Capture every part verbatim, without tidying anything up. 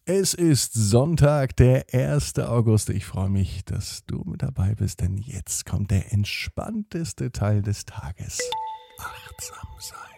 Es ist Sonntag, der erste August. Ich freue mich, dass du mit dabei bist, denn jetzt kommt der entspannteste Teil des Tages. Achtsam sein,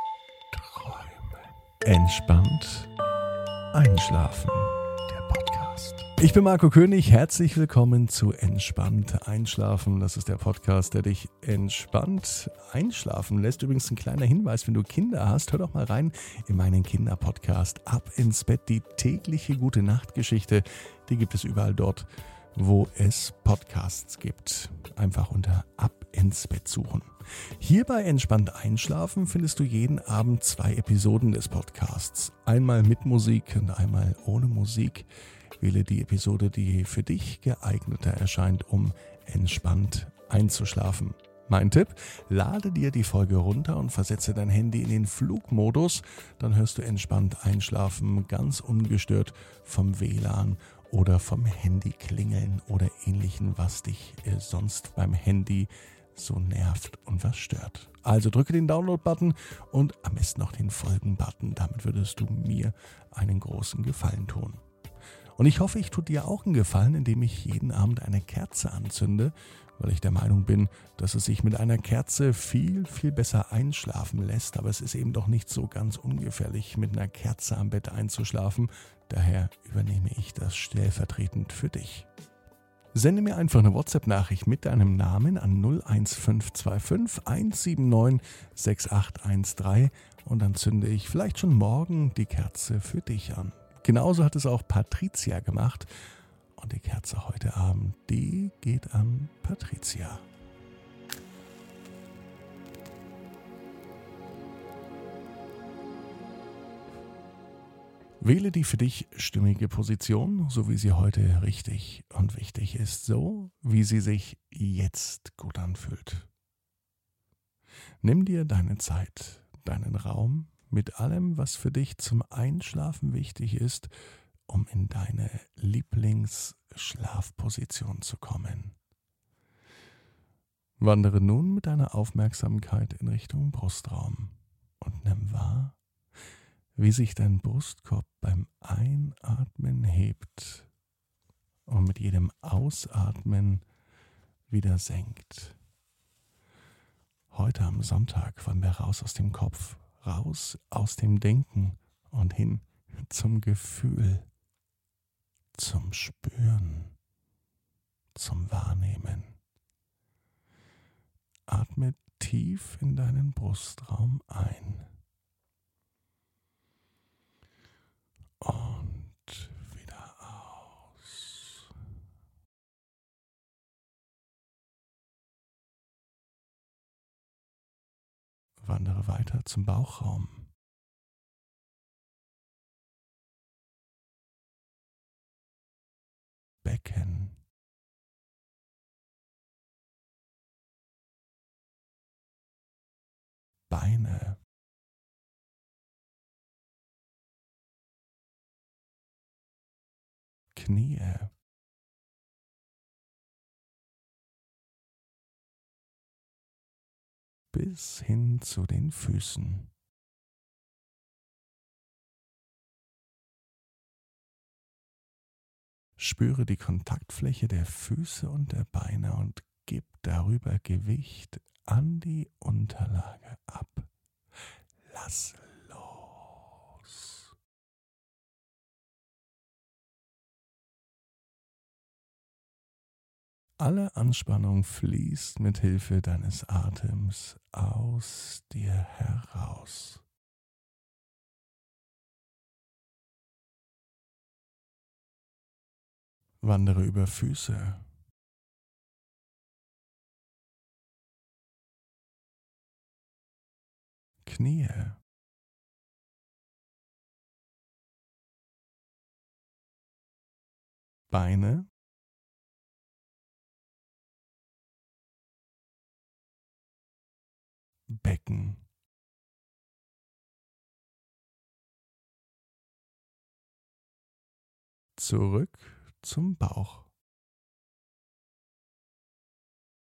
träumen, entspannt einschlafen. Der Podcast. Ich bin Marco König, herzlich willkommen zu Entspannt Einschlafen. Das ist der Podcast, der dich entspannt einschlafen lässt. Übrigens ein kleiner Hinweis, wenn du Kinder hast, hör doch mal rein in meinen Kinderpodcast Ab ins Bett, die tägliche Gute-Nacht-Geschichte. Die gibt es überall dort, wo es Podcasts gibt. Einfach unter Ab ins Bett suchen. Hier bei Entspannt Einschlafen findest du jeden Abend zwei Episoden des Podcasts. Einmal mit Musik und einmal ohne Musik. Wähle die Episode, die für dich geeigneter erscheint, um entspannt einzuschlafen. Mein Tipp, lade dir die Folge runter und versetze dein Handy in den Flugmodus. Dann hörst du entspannt einschlafen, ganz ungestört vom W L A N oder vom Handy klingeln oder ähnlichen, was dich äh, sonst beim Handy so nervt und was stört. Also drücke den Download-Button und am besten noch den Folgen-Button. Damit würdest du mir einen großen Gefallen tun. Und ich hoffe, ich tue dir auch einen Gefallen, indem ich jeden Abend eine Kerze anzünde, weil ich der Meinung bin, dass es sich mit einer Kerze viel, viel besser einschlafen lässt. Aber es ist eben doch nicht so ganz ungefährlich, mit einer Kerze am Bett einzuschlafen. Daher übernehme ich das stellvertretend für dich. Sende mir einfach eine WhatsApp-Nachricht mit deinem Namen an null eins fünf zwei fünf eins sieben neun sechs acht eins drei und dann zünde ich vielleicht schon morgen die Kerze für dich an. Genauso hat es auch Patricia gemacht und die Kerze heute Abend, die geht an Patricia. Wähle die für dich stimmige Position, so wie sie heute richtig und wichtig ist, so wie sie sich jetzt gut anfühlt. Nimm dir deine Zeit, deinen Raum mit allem, was für dich zum Einschlafen wichtig ist, um in deine Lieblingsschlafposition zu kommen. Wandere nun mit deiner Aufmerksamkeit in Richtung Brustraum und nimm wahr, wie sich dein Brustkorb beim Einatmen hebt und mit jedem Ausatmen wieder senkt. Heute am Sonntag wollen wir raus aus dem Kopf, raus aus dem Denken und hin zum Gefühl, zum Spüren, zum Wahrnehmen. Atme tief in deinen Brustraum ein. Und wieder aus. Wandere weiter zum Bauchraum. Becken. Beine. Knie. Bis hin zu den Füßen. Spüre die Kontaktfläche der Füße und der Beine und gib darüber Gewicht an die Unterlage ab. Lass los. Alle Anspannung fließt mit Hilfe deines Atems aus dir heraus. Wandere über Füße, Knie, Beine, Becken, zurück zum Bauch.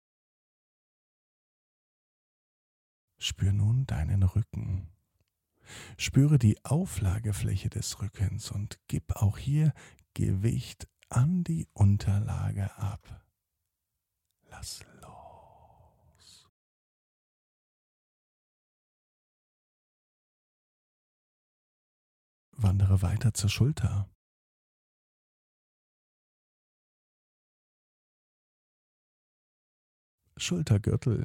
Spür nun deinen Rücken. Spüre die Auflagefläche des Rückens und gib auch hier Gewicht an die Unterlage ab. Lass los. Wandere weiter zur Schulter. Schultergürtel.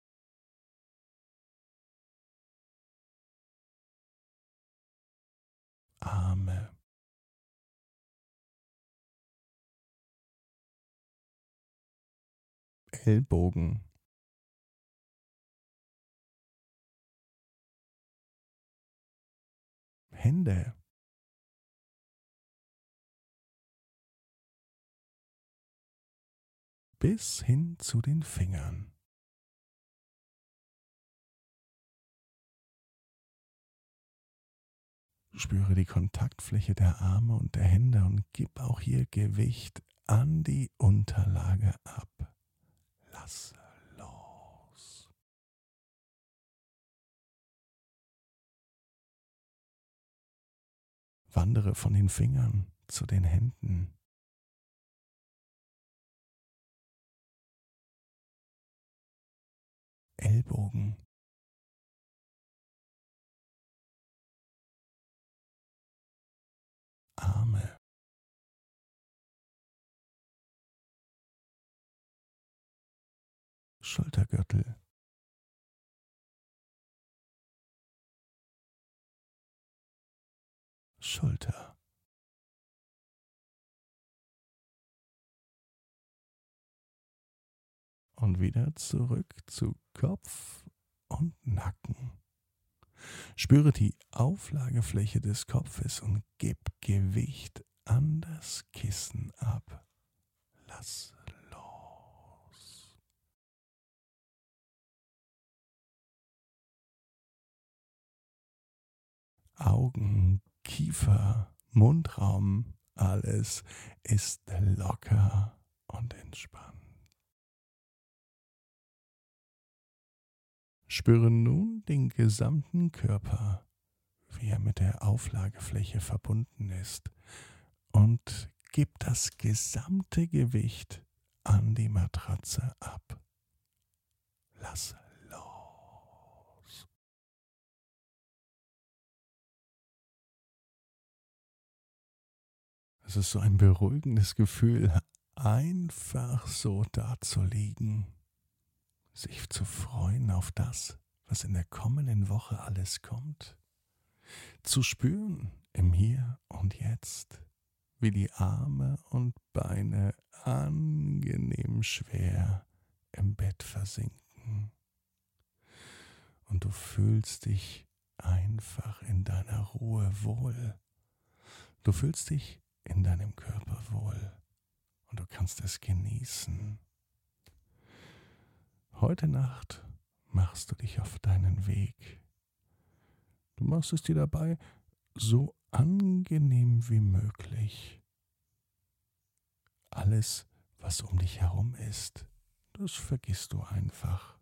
Arme. Ellbogen. Hände. Bis hin zu den Fingern. Spüre die Kontaktfläche der Arme und der Hände und gib auch hier Gewicht an die Unterlage ab. Lass los. Wandere von den Fingern zu den Händen. Ellbogen. Arme. Schultergürtel. Schulter. Und wieder zurück zu Kopf und Nacken. Spüre die Auflagefläche des Kopfes und gib Gewicht an das Kissen ab. Lass los. Augen, Kiefer, Mundraum, alles ist locker und entspannt. Spüre nun den gesamten Körper, wie er mit der Auflagefläche verbunden ist, und gib das gesamte Gewicht an die Matratze ab. Lass los. Es ist so ein beruhigendes Gefühl, einfach so da zu liegen, sich zu freuen auf das, was in der kommenden Woche alles kommt, zu spüren im Hier und Jetzt, wie die Arme und Beine angenehm schwer im Bett versinken. Und du fühlst dich einfach in deiner Ruhe wohl. Du fühlst dich in deinem Körper wohl und du kannst es genießen. Heute Nacht machst du dich auf deinen Weg. Du machst es dir dabei so angenehm wie möglich. Alles, was um dich herum ist, das vergisst du einfach.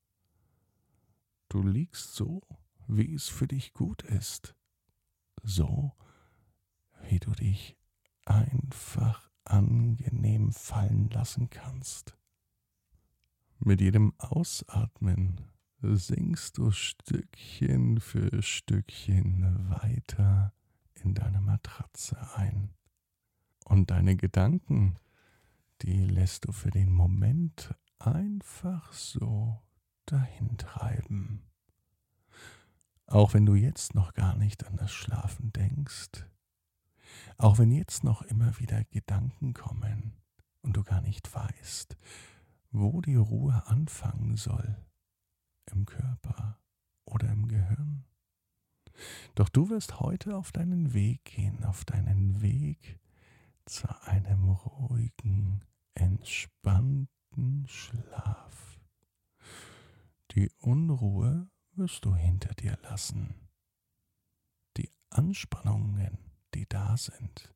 Du liegst so, wie es für dich gut ist. So, wie du dich einfach angenehm fallen lassen kannst. Mit jedem Ausatmen sinkst du Stückchen für Stückchen weiter in deine Matratze ein. Und deine Gedanken, die lässt du für den Moment einfach so dahin treiben. Auch wenn du jetzt noch gar nicht an das Schlafen denkst, auch wenn jetzt noch immer wieder Gedanken kommen und du gar nicht weißt, wo die Ruhe anfangen soll, im Körper oder im Gehirn. Doch du wirst heute auf deinen Weg gehen, auf deinen Weg zu einem ruhigen, entspannten Schlaf. Die Unruhe wirst du hinter dir lassen. Die Anspannungen, die da sind.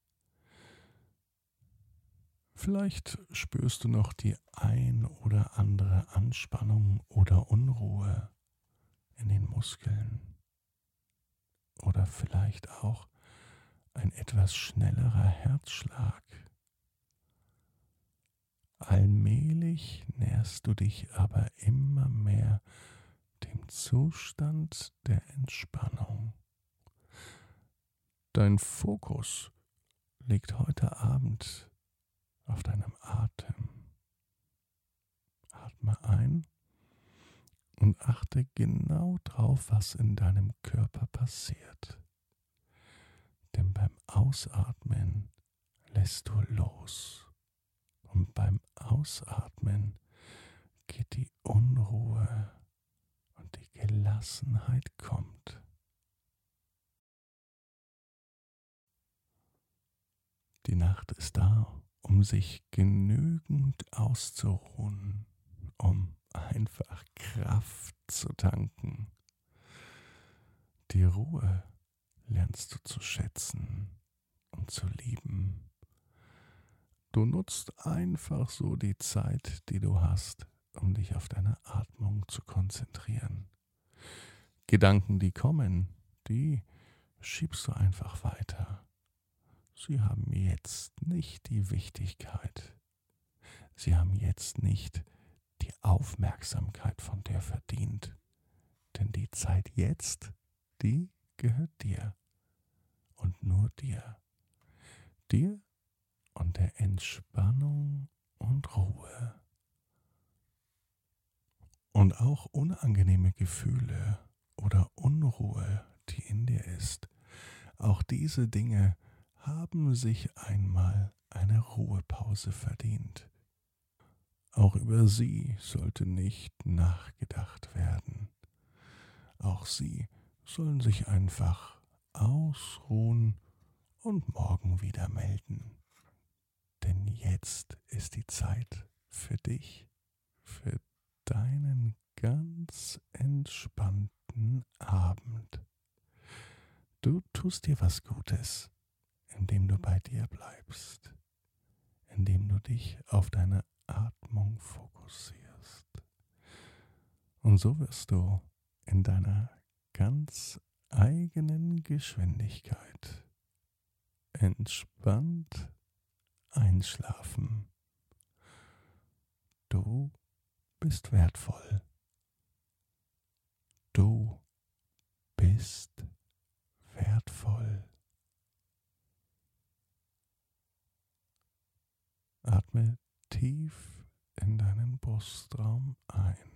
Vielleicht spürst du noch die ein oder andere Anspannung oder Unruhe in den Muskeln. oder vielleicht auch ein etwas schnellerer Herzschlag. Allmählich näherst du dich aber immer mehr dem Zustand der Entspannung. Dein Fokus liegt heute Abend auf deinem Atem. Atme ein und achte genau drauf, was in deinem Körper passiert. Denn beim Ausatmen lässt du los. Und beim Ausatmen geht die Unruhe und die Gelassenheit kommt. Die Nacht ist da, um sich genügend auszuruhen, um einfach Kraft zu tanken. Die Ruhe lernst du zu schätzen und zu lieben. Du nutzt einfach so die Zeit, die du hast, um dich auf deine Atmung zu konzentrieren. Gedanken, die kommen, die schiebst du einfach weiter. Sie haben jetzt nicht die Wichtigkeit. Sie haben jetzt nicht die Aufmerksamkeit von dir verdient. Denn die Zeit jetzt, die gehört dir und nur dir. Dir und der Entspannung und Ruhe. Und auch unangenehme Gefühle oder Unruhe, die in dir ist, auch diese Dinge haben sich einmal eine Ruhepause verdient. Auch über sie sollte nicht nachgedacht werden. Auch sie sollen sich einfach ausruhen und morgen wieder melden. Denn jetzt ist die Zeit für dich, für deinen ganz entspannten Abend. Du tust dir was Gutes, indem du bei dir bleibst, indem du dich auf deine Atmung fokussierst. Und so wirst du in deiner ganz eigenen Geschwindigkeit entspannt einschlafen. Du bist wertvoll. Du bist wertvoll. Atme tief in deinen Brustraum ein